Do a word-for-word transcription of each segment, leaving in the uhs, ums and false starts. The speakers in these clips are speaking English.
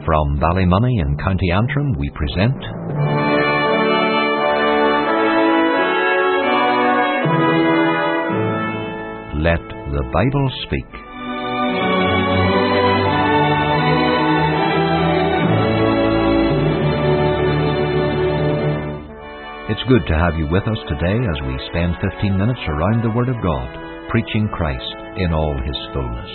From Ballymoney in County Antrim, we present Let the Bible Speak. It's good to have you with us today as we spend fifteen minutes around the Word of God, preaching Christ in all His fullness.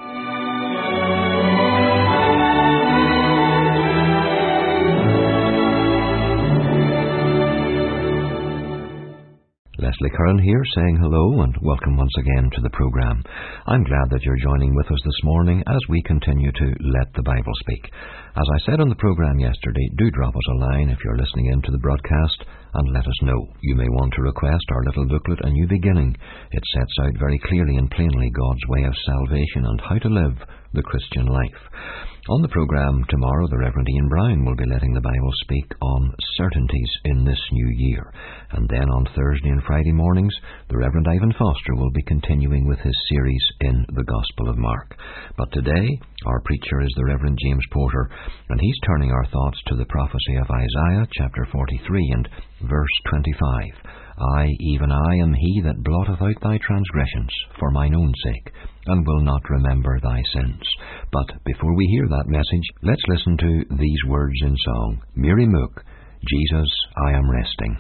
Leslie Curran here, saying hello and welcome once again to the programme. I'm glad that you're joining with us this morning as we continue to Let the Bible Speak. As I said on the programme yesterday, do drop us a line if you're listening in to the broadcast and let us know. You may want to request our little booklet, A New Beginning. It sets out very clearly and plainly God's way of salvation and how to live the Christian life. On the programme tomorrow, the Reverend Ian Brown will be letting the Bible speak on certainties in this new year. And then on Thursday and Friday mornings, the Reverend Ivan Foster will be continuing with his series in the Gospel of Mark. But today, our preacher is the Reverend James Porter, and he's turning our thoughts to the prophecy of Isaiah chapter forty-three and verse twenty-five. I, even I, am he that blotteth out thy transgressions for mine own sake, and will not remember thy sins. But before we hear that message, let's listen to these words in song. Mary Mook, Jesus, I am resting.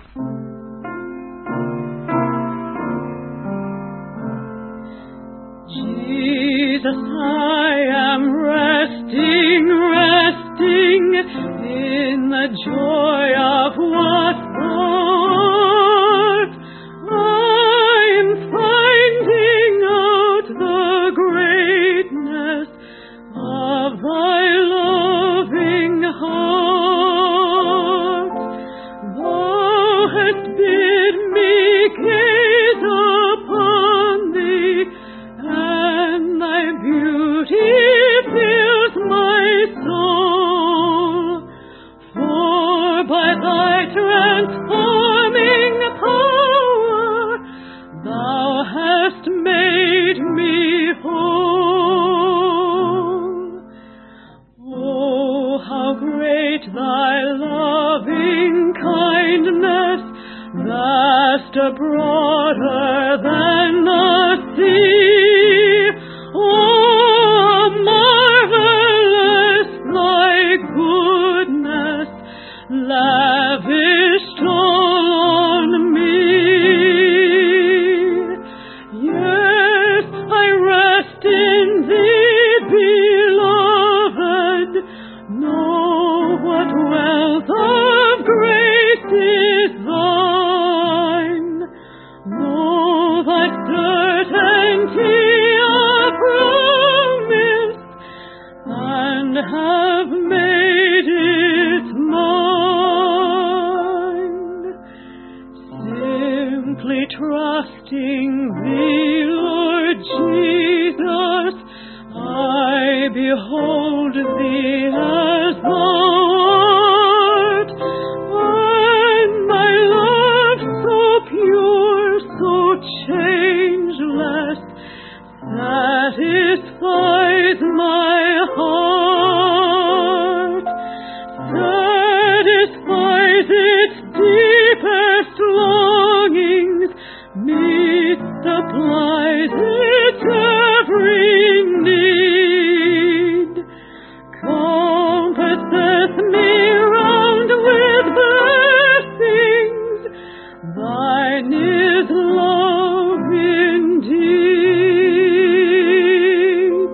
Jesus, I am resting, resting in the joy of what thought. I'm finding out the greatness of thy loving heart. Thou hast bid me gaze upon thee, and thy beauty fills my soul. For by thy transforming power thou hast made me whole. Oh, how great thy loving kindness, vaster, broader than the sea. Oh, marvelous thy goodness, lavished all on me. Yes, I rest in thee, beloved. Know what wealth of grace is thine. Know thy certainty of promise, and have made it mine. Simply trusting thee, Lord Jesus, I behold thee as thou art, and my love so pure, so changeless, satisfies my heart, satisfies its deepest longings, meets, supplies its every need, compasseth me round with blessings. Thine is love indeed.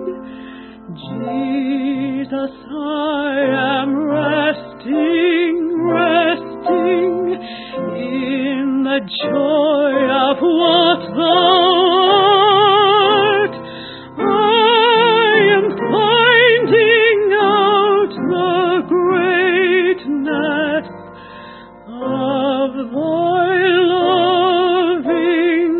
Jesus, I am resting, resting in the joy of what thou art. I am finding out the greatness of thy loving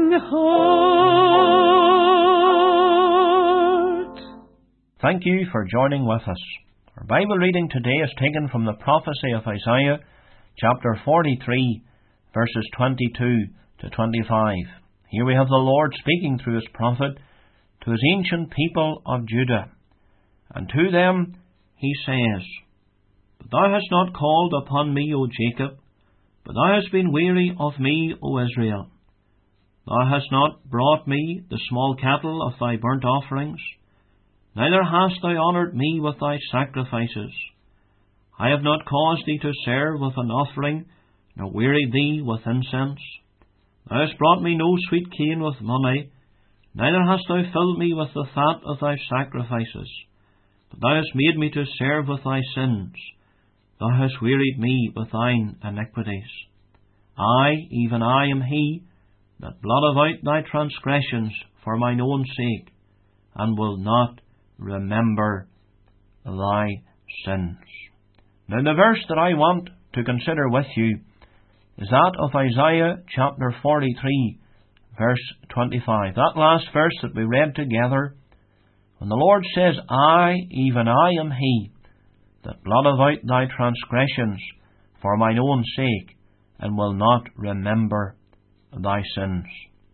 heart. Thank you for joining with us. Our Bible reading today is taken from the prophecy of Isaiah, chapter forty-three, verses twenty-two to twenty-five. Here we have the Lord speaking through His prophet to His ancient people of Judah. And to them He says, But thou hast not called upon me, O Jacob, but thou hast been weary of me, O Israel. Thou hast not brought me the small cattle of thy burnt offerings, neither hast thou honoured me with thy sacrifices. I have not caused thee to serve with an offering, nor wearied thee with incense. Thou hast brought me no sweet cane with money, neither hast thou filled me with the fat of thy sacrifices. But thou hast made me to serve with thy sins. Thou hast wearied me with thine iniquities. I, even I, am he that blotteth out thy transgressions for mine own sake, and will not remember thy sins. Now the verse that I want to consider with you is that of Isaiah chapter forty-three, verse twenty-five. That last verse that we read together, when the Lord says, I, even I, am he that blotteth out thy transgressions for mine own sake, and will not remember thy sins.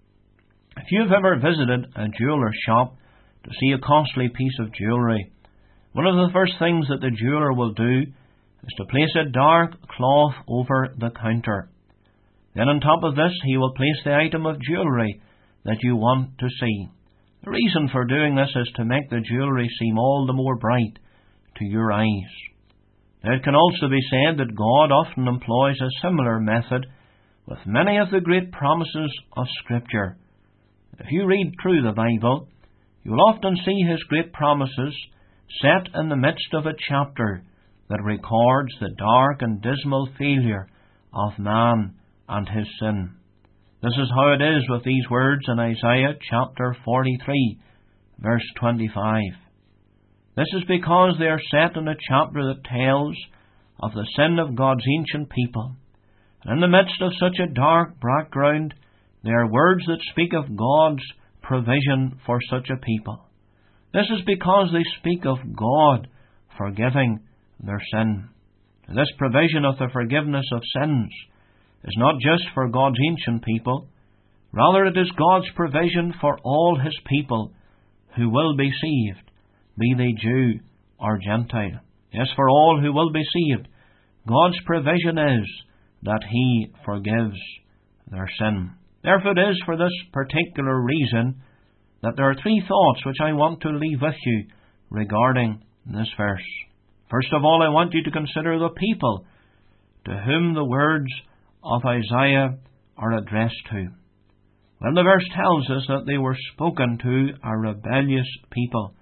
If you have ever visited a jeweller's shop to see a costly piece of jewellery, one of the first things that the jeweller will do is to place a dark cloth over the counter. Then on top of this he will place the item of jewellery that you want to see. The reason for doing this is to make the jewellery seem all the more bright to your eyes. Now it can also be said that God often employs a similar method with many of the great promises of Scripture. If you read through the Bible, you will often see His great promises set in the midst of a chapter that records the dark and dismal failure of man and his sin. This is how it is with these words in Isaiah chapter forty-three, verse twenty-five. This is because they are set in a chapter that tells of the sin of God's ancient people. And in the midst of such a dark background, there are words that speak of God's provision for such a people. This is because they speak of God forgiving their sin. This provision of the forgiveness of sins is not just for God's ancient people, rather it is God's provision for all His people who will be saved, be they Jew or Gentile. Yes, for all who will be saved, God's provision is that He forgives their sin. Therefore it is for this particular reason that there are three thoughts which I want to leave with you regarding this verse. First of all, I want you to consider the people to whom the words of Isaiah are addressed to. Well, the verse tells us that they were spoken to a rebellious people,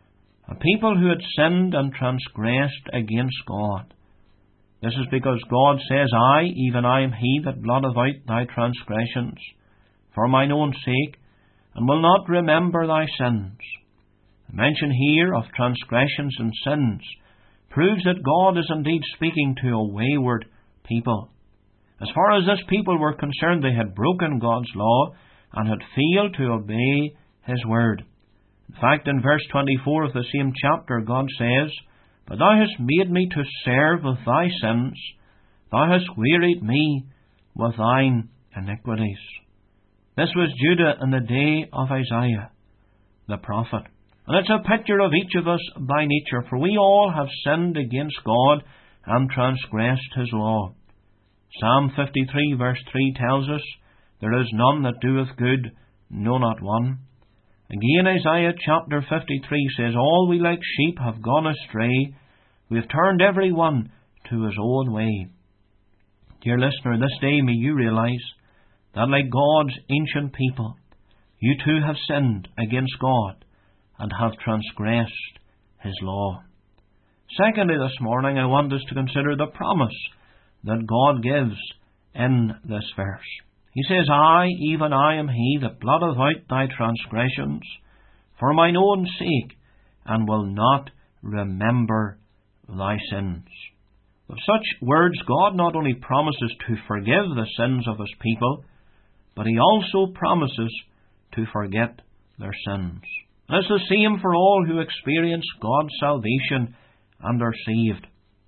a people who had sinned and transgressed against God. This is because God says, I, even I, am He that blotteth out thy transgressions for mine own sake, and will not remember thy sins. The mention here of transgressions and sins proves that God is indeed speaking to a wayward people. As far as this people were concerned, they had broken God's law and had failed to obey His word. In fact, in verse twenty-four of the same chapter, God says, But thou hast made me to serve with thy sins, thou hast wearied me with thine iniquities. This was Judah in the day of Isaiah, the prophet. And it's a picture of each of us by nature, for we all have sinned against God and transgressed His law. Psalm fifty-three verse three tells us, There is none that doeth good, no not one. Again, Isaiah chapter fifty-three says, All we like sheep have gone astray, we have turned every one to his own way. Dear listener, this day may you realize that like God's ancient people, you too have sinned against God and have transgressed His law. Secondly, this morning I want us to consider the promise that God gives in this verse. He says, I, even I, am He that blotteth out thy transgressions for mine own sake, and will not remember thy sins. With such words, God not only promises to forgive the sins of His people, but He also promises to forget their sins. And it's the same for all who experience God's salvation and are saved.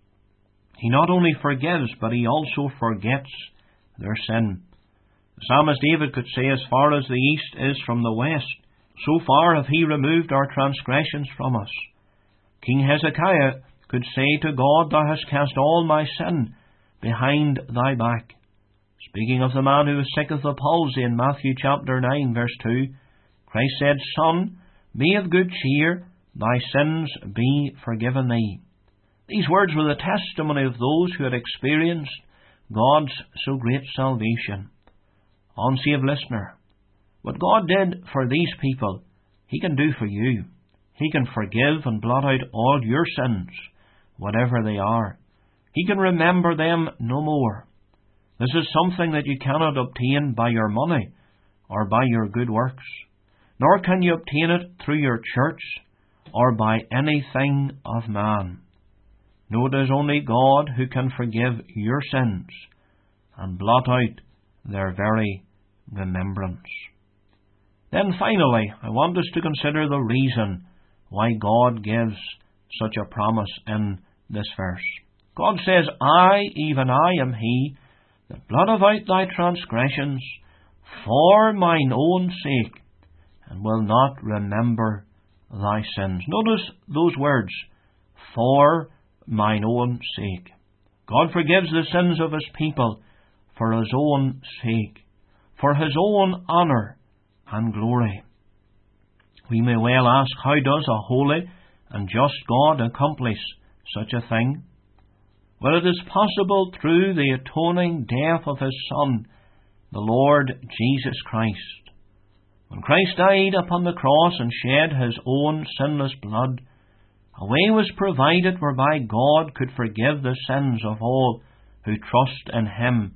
He not only forgives, but He also forgets their sin. The psalmist David could say, As far as the east is from the west, so far hath He removed our transgressions from us. King Hezekiah could say to God, Thou hast cast all my sin behind thy back. Speaking of the man who was sick of the palsy in Matthew chapter nine, verse two, Christ said, Son, be of good cheer, thy sins be forgiven thee. These words were the testimony of those who had experienced God's so great salvation. Unsaved listener, what God did for these people, He can do for you. He can forgive and blot out all your sins, whatever they are. He can remember them no more. This is something that you cannot obtain by your money or by your good works, nor can you obtain it through your church or by anything of man. No, it is only God who can forgive your sins and blot out their very remembrance. Then finally, I want us to consider the reason why God gives such a promise in this verse. God says, I, even I, am He that blotteth out thy transgressions for mine own sake, and will not remember thy sins. Notice those words, for mine own sake. God forgives the sins of His people for His own sake, for His own honour and glory. We may well ask, how does a holy and just God accomplish such a thing? Well, it is possible through the atoning death of His Son, the Lord Jesus Christ. When Christ died upon the cross and shed His own sinless blood, a way was provided whereby God could forgive the sins of all who trust in Him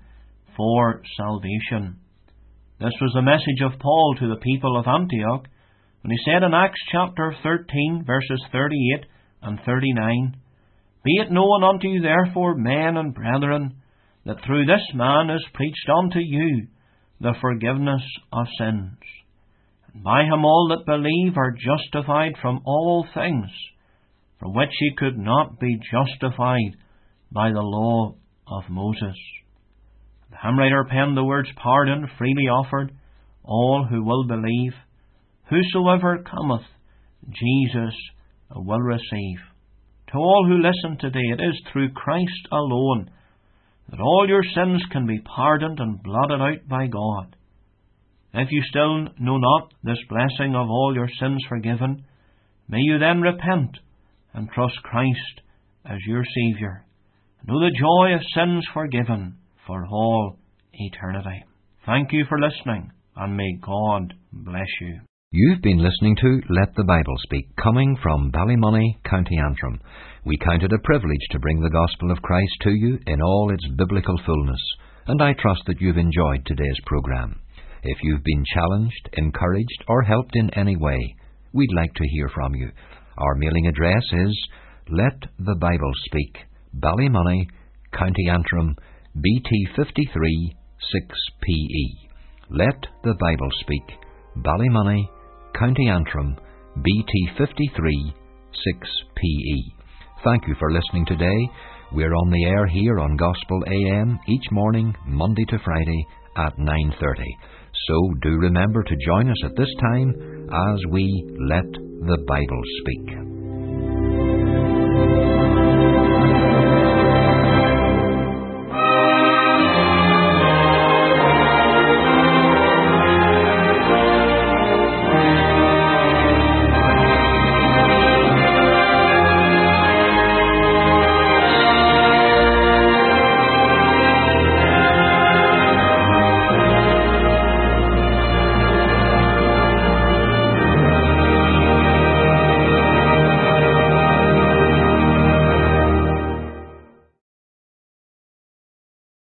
for salvation. This was the message of Paul to the people of Antioch, when he said in Acts chapter thirteen, verses thirty-eight and thirty-nine, Be it known unto you therefore, men and brethren, that through this man is preached unto you the forgiveness of sins. And by him all that believe are justified from all things, from which ye could not be justified by the law of Moses. The hymn writer penned the words, Pardon freely offered, all who will believe. Whosoever cometh, Jesus will receive. To all who listen today, it is through Christ alone that all your sins can be pardoned and blotted out by God. If you still know not this blessing of all your sins forgiven, may you then repent and trust Christ as your Saviour. Know the joy of sins forgiven for all eternity. Thank you for listening, and may God bless you. You've been listening to Let the Bible Speak, coming from Ballymoney, County Antrim. We count it a privilege to bring the gospel of Christ to you in all its biblical fullness, and I trust that you've enjoyed today's programme. If you've been challenged, encouraged, or helped in any way, we'd like to hear from you. Our mailing address is Let the Bible Speak, Ballymoney, County Antrim, B T fifty-three six P E. Let the Bible Speak, Ballymoney, County Antrim, B T fifty-three six P E. Thank you for listening today. We're on the air here on Gospel A M each morning, Monday to Friday at nine thirty. So do remember to join us at this time as we let the Bible speak.